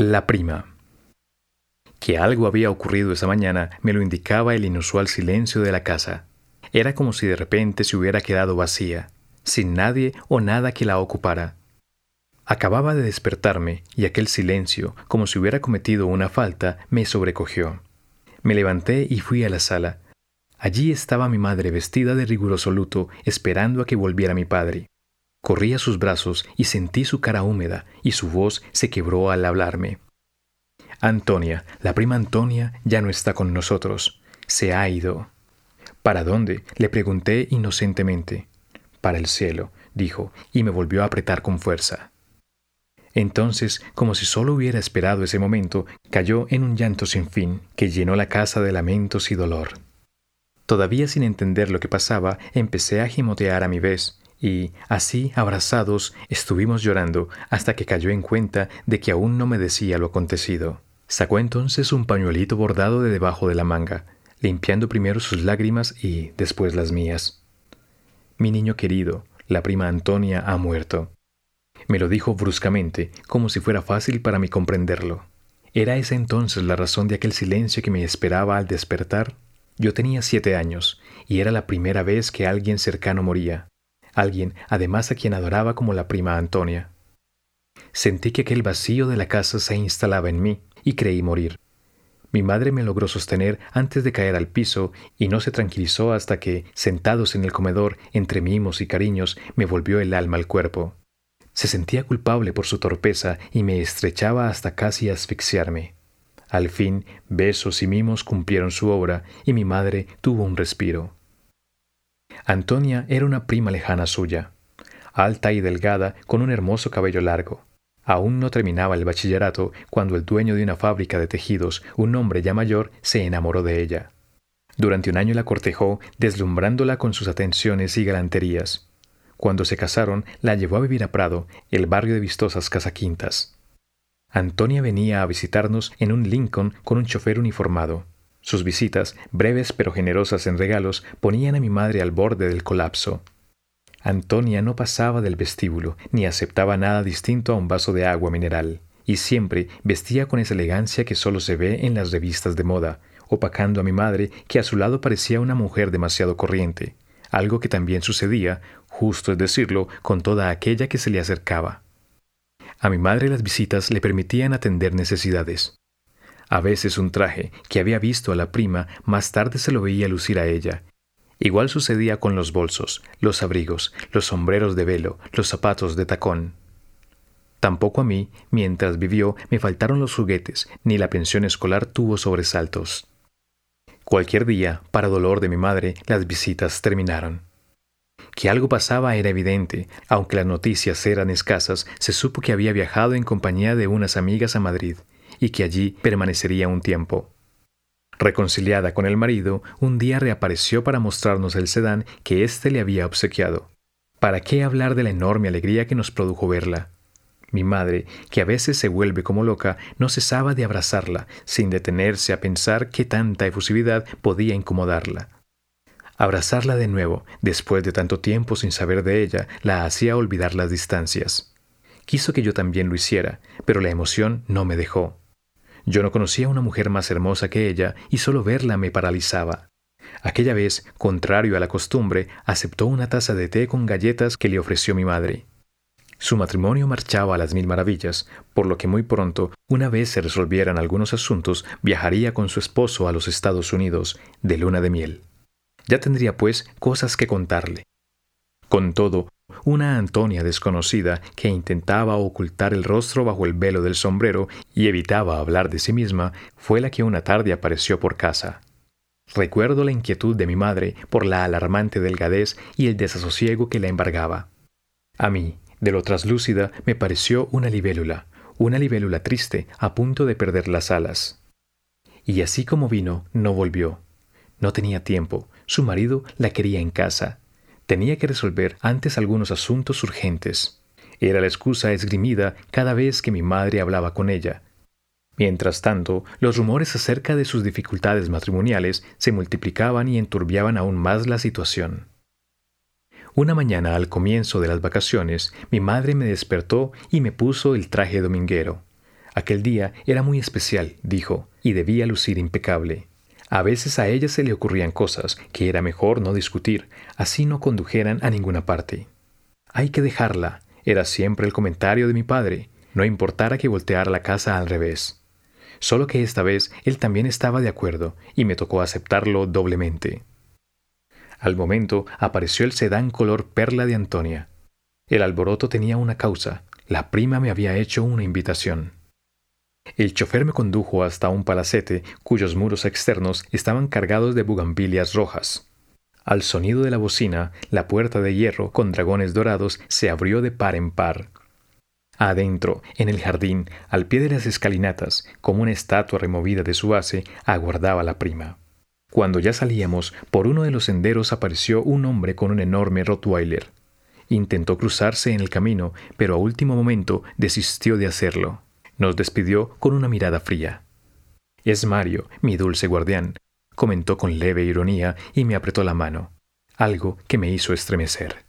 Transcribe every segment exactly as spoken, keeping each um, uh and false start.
La prima. Que algo había ocurrido esa mañana me lo indicaba el inusual silencio de la casa. Era como si de repente se hubiera quedado vacía, sin nadie o nada que la ocupara. Acababa de despertarme y aquel silencio, como si hubiera cometido una falta, me sobrecogió. Me levanté y fui a la sala. Allí estaba mi madre vestida de riguroso luto, esperando a que volviera mi padre. Corrí a sus brazos y sentí su cara húmeda y su voz se quebró al hablarme. Antonia, la prima Antonia, ya no está con nosotros. Se ha ido. ¿Para dónde?, le pregunté inocentemente. Para el cielo, dijo, y me volvió a apretar con fuerza. Entonces, como si solo hubiera esperado ese momento, cayó en un llanto sin fin, que llenó la casa de lamentos y dolor. Todavía sin entender lo que pasaba, empecé a gimotear a mi vez, y, así, abrazados, estuvimos llorando hasta que cayó en cuenta de que aún no me decía lo acontecido. Sacó entonces un pañuelito bordado de debajo de la manga, limpiando primero sus lágrimas y después las mías. Mi niño querido, la prima Antonia ha muerto. Me lo dijo bruscamente, como si fuera fácil para mí comprenderlo. ¿Era esa entonces la razón de aquel silencio que me esperaba al despertar? Yo tenía siete años, y era la primera vez que alguien cercano moría. Alguien, además, a quien adoraba como la prima Antonia. Sentí que aquel vacío de la casa se instalaba en mí, y creí morir. Mi madre me logró sostener antes de caer al piso y no se tranquilizó hasta que, sentados en el comedor, entre mimos y cariños, me volvió el alma al cuerpo. Se sentía culpable por su torpeza y me estrechaba hasta casi asfixiarme. Al fin, besos y mimos cumplieron su obra y mi madre tuvo un respiro. Antonia era una prima lejana suya, alta y delgada, con un hermoso cabello largo. Aún no terminaba el bachillerato cuando el dueño de una fábrica de tejidos, un hombre ya mayor, se enamoró de ella. Durante un año la cortejó, deslumbrándola con sus atenciones y galanterías. Cuando se casaron, la llevó a vivir a Prado, el barrio de vistosas casaquintas. Antonia venía a visitarnos en un Lincoln con un chofer uniformado. Sus visitas, breves pero generosas en regalos, ponían a mi madre al borde del colapso. Antonia no pasaba del vestíbulo, ni aceptaba nada distinto a un vaso de agua mineral, y siempre vestía con esa elegancia que solo se ve en las revistas de moda, opacando a mi madre, que a su lado parecía una mujer demasiado corriente, algo que también sucedía, justo es decirlo, con toda aquella que se le acercaba. A mi madre las visitas le permitían atender necesidades. A veces un traje que había visto a la prima más tarde se lo veía lucir a ella. Igual sucedía con los bolsos, los abrigos, los sombreros de velo, los zapatos de tacón. Tampoco a mí, mientras vivió, me faltaron los juguetes, ni la pensión escolar tuvo sobresaltos. Cualquier día, para dolor de mi madre, las visitas terminaron. Que algo pasaba era evidente. Aunque las noticias eran escasas, se supo que había viajado en compañía de unas amigas a Madrid y que allí permanecería un tiempo. Reconciliada con el marido, un día reapareció para mostrarnos el sedán que éste le había obsequiado. ¿Para qué hablar de la enorme alegría que nos produjo verla? Mi madre, que a veces se vuelve como loca, no cesaba de abrazarla, sin detenerse a pensar qué tanta efusividad podía incomodarla. Abrazarla de nuevo, después de tanto tiempo sin saber de ella, la hacía olvidar las distancias. Quiso que yo también lo hiciera, pero la emoción no me dejó. Yo no conocía a una mujer más hermosa que ella y solo verla me paralizaba. Aquella vez, contrario a la costumbre, aceptó una taza de té con galletas que le ofreció mi madre. Su matrimonio marchaba a las mil maravillas, por lo que muy pronto, una vez se resolvieran algunos asuntos, viajaría con su esposo a los Estados Unidos, de luna de miel. Ya tendría, pues, cosas que contarle. Con todo, una Antonia desconocida que intentaba ocultar el rostro bajo el velo del sombrero y evitaba hablar de sí misma, fue la que una tarde apareció por casa. Recuerdo la inquietud de mi madre por la alarmante delgadez y el desasosiego que la embargaba. A mí, de lo traslúcida, me pareció una libélula, una libélula triste, a punto de perder las alas. Y así como vino, no volvió. No tenía tiempo. Su marido la quería en casa. Tenía que resolver antes algunos asuntos urgentes. Era la excusa esgrimida cada vez que mi madre hablaba con ella. Mientras tanto, los rumores acerca de sus dificultades matrimoniales se multiplicaban y enturbiaban aún más la situación. Una mañana al comienzo de las vacaciones, mi madre me despertó y me puso el traje dominguero. Aquel día era muy especial, dijo, y debía lucir impecable. A veces a ella se le ocurrían cosas que era mejor no discutir, así no condujeran a ninguna parte. Hay que dejarla, era siempre el comentario de mi padre, no importara que volteara la casa al revés. Solo que esta vez él también estaba de acuerdo y me tocó aceptarlo doblemente. Al momento apareció el sedán color perla de Antonia. El alboroto tenía una causa, la prima me había hecho una invitación. El chofer me condujo hasta un palacete cuyos muros externos estaban cargados de bugambilias rojas. Al sonido de la bocina, la puerta de hierro con dragones dorados se abrió de par en par. Adentro, en el jardín, al pie de las escalinatas, como una estatua removida de su base, aguardaba la prima. Cuando ya salíamos, por uno de los senderos apareció un hombre con un enorme rottweiler. Intentó cruzarse en el camino, pero a último momento desistió de hacerlo. Nos despidió con una mirada fría. «Es Mario, mi dulce guardián», comentó con leve ironía y me apretó la mano, algo que me hizo estremecer.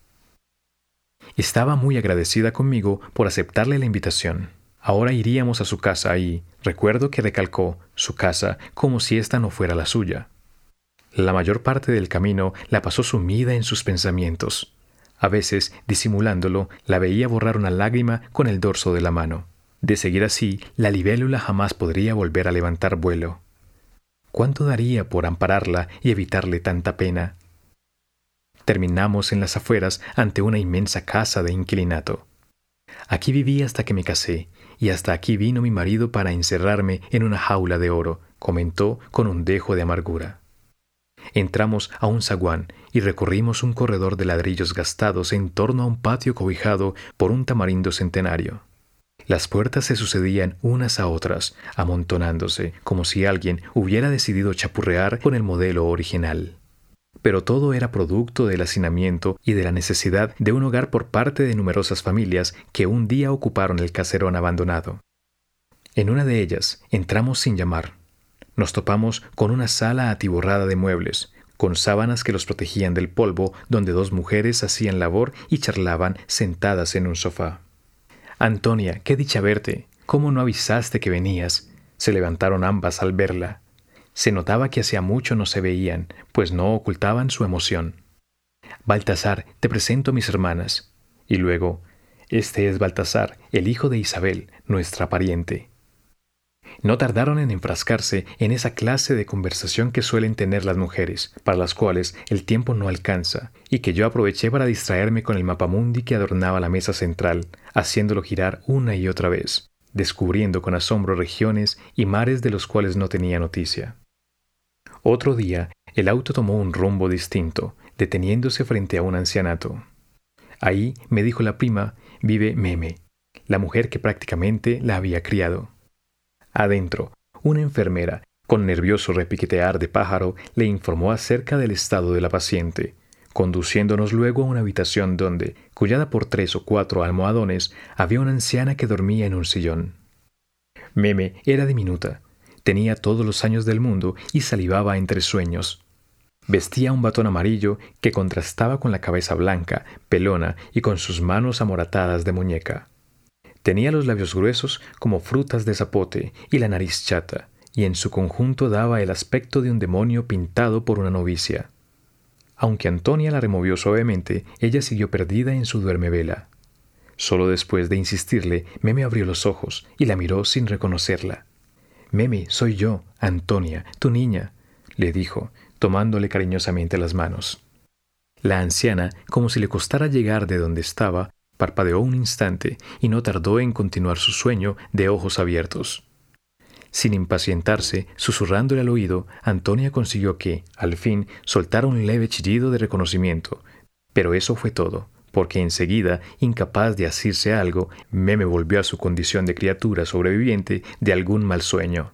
Estaba muy agradecida conmigo por aceptarle la invitación. Ahora iríamos a su casa y recuerdo que recalcó su casa como si esta no fuera la suya. La mayor parte del camino la pasó sumida en sus pensamientos. A veces, disimulándolo, la veía borrar una lágrima con el dorso de la mano. De seguir así, la libélula jamás podría volver a levantar vuelo. ¿Cuánto daría por ampararla y evitarle tanta pena? Terminamos en las afueras ante una inmensa casa de inquilinato. Aquí viví hasta que me casé, y hasta aquí vino mi marido para encerrarme en una jaula de oro, comentó con un dejo de amargura. Entramos a un zaguán y recorrimos un corredor de ladrillos gastados en torno a un patio cobijado por un tamarindo centenario. Las puertas se sucedían unas a otras, amontonándose, como si alguien hubiera decidido chapurrear con el modelo original. Pero todo era producto del hacinamiento y de la necesidad de un hogar por parte de numerosas familias que un día ocuparon el caserón abandonado. En una de ellas entramos sin llamar. Nos topamos con una sala atiborrada de muebles, con sábanas que los protegían del polvo, donde dos mujeres hacían labor y charlaban sentadas en un sofá. «Antonia, qué dicha verte. ¿Cómo no avisaste que venías?» Se levantaron ambas al verla. Se notaba que hacía mucho no se veían, pues no ocultaban su emoción. «Baltasar, te presento a mis hermanas». Y luego, «Este es Baltasar, el hijo de Isabel, nuestra pariente». No tardaron en enfrascarse en esa clase de conversación que suelen tener las mujeres, para las cuales el tiempo no alcanza, y que yo aproveché para distraerme con el mapamundi que adornaba la mesa central, haciéndolo girar una y otra vez, descubriendo con asombro regiones y mares de los cuales no tenía noticia. Otro día, el auto tomó un rumbo distinto, deteniéndose frente a un ancianato. Ahí, me dijo la prima, vive Meme, la mujer que prácticamente la había criado. Adentro, una enfermera, con nervioso repiquetear de pájaro, le informó acerca del estado de la paciente, conduciéndonos luego a una habitación donde, cuidada por tres o cuatro almohadones, había una anciana que dormía en un sillón. Meme era diminuta, tenía todos los años del mundo y salivaba entre sueños. Vestía un batón amarillo que contrastaba con la cabeza blanca, pelona y con sus manos amoratadas de muñeca. Tenía los labios gruesos como frutas de zapote y la nariz chata, y en su conjunto daba el aspecto de un demonio pintado por una novicia. Aunque Antonia la removió suavemente, ella siguió perdida en su duermevela. Solo después de insistirle, Meme abrió los ojos y la miró sin reconocerla. «Meme, soy yo, Antonia, tu niña», le dijo, tomándole cariñosamente las manos. La anciana, como si le costara llegar de donde estaba, parpadeó un instante y no tardó en continuar su sueño de ojos abiertos. Sin impacientarse, susurrándole al oído, Antonia consiguió que, al fin, soltara un leve chillido de reconocimiento. Pero eso fue todo, porque enseguida, incapaz de asirse algo, Meme volvió a su condición de criatura sobreviviente de algún mal sueño.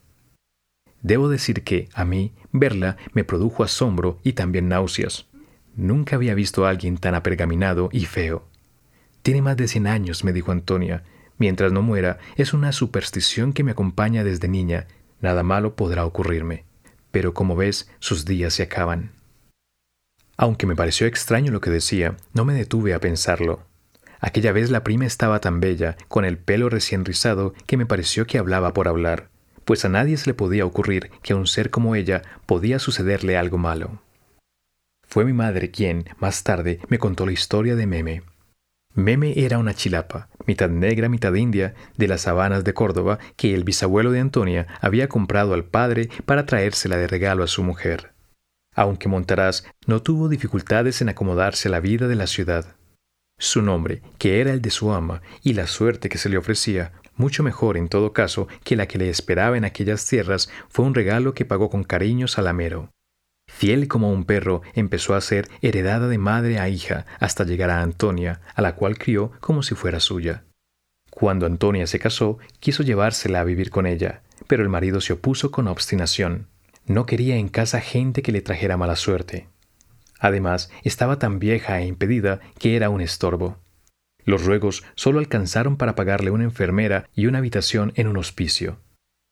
Debo decir que, a mí, verla me produjo asombro y también náuseas. Nunca había visto a alguien tan apergaminado y feo. «Tiene más de cien años», me dijo Antonia. «Mientras no muera, es una superstición que me acompaña desde niña. Nada malo podrá ocurrirme. Pero como ves, sus días se acaban». Aunque me pareció extraño lo que decía, no me detuve a pensarlo. Aquella vez la prima estaba tan bella, con el pelo recién rizado, que me pareció que hablaba por hablar, pues a nadie se le podía ocurrir que a un ser como ella podía sucederle algo malo. Fue mi madre quien, más tarde, me contó la historia de Meme. Meme era una chilapa, mitad negra, mitad india, de las sabanas de Córdoba, que el bisabuelo de Antonia había comprado al padre para traérsela de regalo a su mujer. Aunque Montaraz no tuvo dificultades en acomodarse a la vida de la ciudad. Su nombre, que era el de su ama, y la suerte que se le ofrecía, mucho mejor en todo caso que la que le esperaba en aquellas tierras, fue un regalo que pagó con cariño Salamero. Fiel como un perro, empezó a ser heredada de madre a hija hasta llegar a Antonia, a la cual crió como si fuera suya. Cuando Antonia se casó, quiso llevársela a vivir con ella, pero el marido se opuso con obstinación. No quería en casa gente que le trajera mala suerte. Además, estaba tan vieja e impedida que era un estorbo. Los ruegos solo alcanzaron para pagarle una enfermera y una habitación en un hospicio.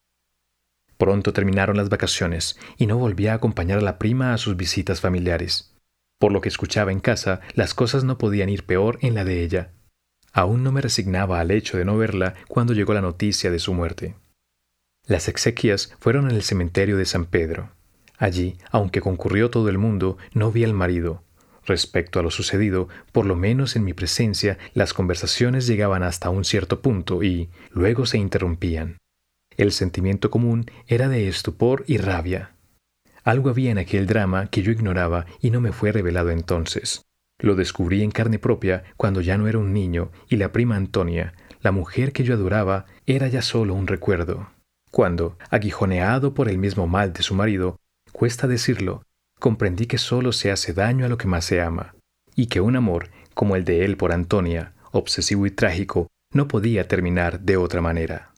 Pronto terminaron las vacaciones y no volvía a acompañar a la prima a sus visitas familiares. Por lo que escuchaba en casa, las cosas no podían ir peor en la de ella. Aún no me resignaba al hecho de no verla cuando llegó la noticia de su muerte. Las exequias fueron en el cementerio de San Pedro. Allí, aunque concurrió todo el mundo, no vi al marido. Respecto a lo sucedido, por lo menos en mi presencia, las conversaciones llegaban hasta un cierto punto y luego se interrumpían. El sentimiento común era de estupor y rabia. Algo había en aquel drama que yo ignoraba y no me fue revelado entonces. Lo descubrí en carne propia cuando ya no era un niño y la prima Antonia, la mujer que yo adoraba, era ya solo un recuerdo. Cuando, aguijoneado por el mismo mal de su marido, cuesta decirlo, comprendí que solo se hace daño a lo que más se ama, y que un amor, como el de él por Antonia, obsesivo y trágico, no podía terminar de otra manera.